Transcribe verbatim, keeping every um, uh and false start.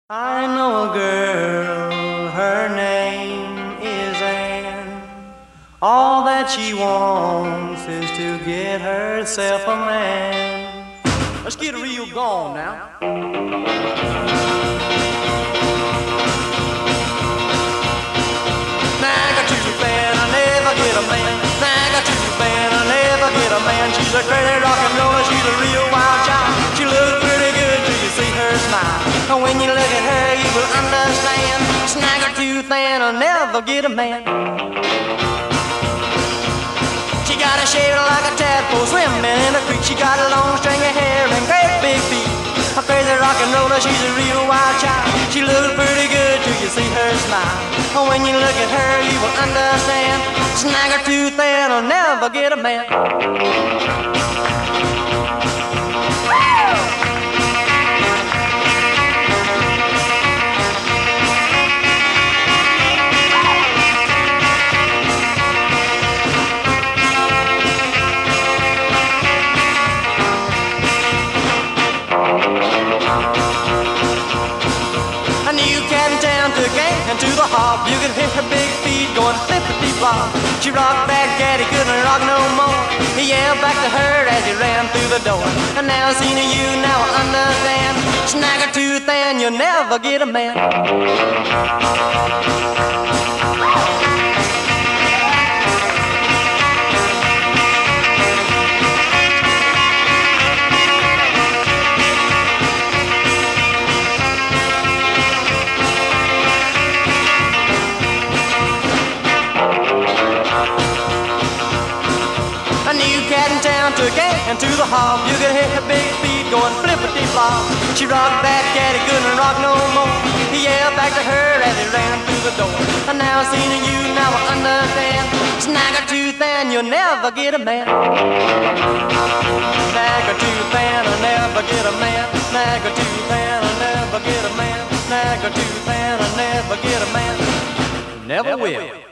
I know a girl, her name is Ann. All that she wants is to get herself a man. Let's get a real gone now. Nagga too bad, I never get a man. Nagga too bad, I never get a man. She's a crazy rock and roller, she's a real wild child. She looks pretty good till you see her smile. And when you look at her, you will understand. Snagger too thin, I'll never get a man. She got a shape like a tadpole swimming in a creek. She got a long string of hair and great big feet. A crazy rock and roller, she's a real wild child. She looks pretty good till you see her smile. And when you look at her, you will understand. Snagger too thin, I'll never get a man. And to the hop, you can hear her big feet going flippity-flop. She rocked back, daddy couldn't rock no more. He yelled back to her as he ran through the door. And now seeing you, now I understand. Snagger too thin, you'll never get a man. Took and to the hop, you could hear her big feet going flippity-flop. She rocked that caddy, couldn't rock no more. He yelled back to her as he ran through the door. And now seeing you, now I understand. Snagger too thin, you'll never get a man. Snagger too thin, I'll never get a man. Snagger too thin, I'll never get a man. Snagger too thin, I'll never get a man. Never will.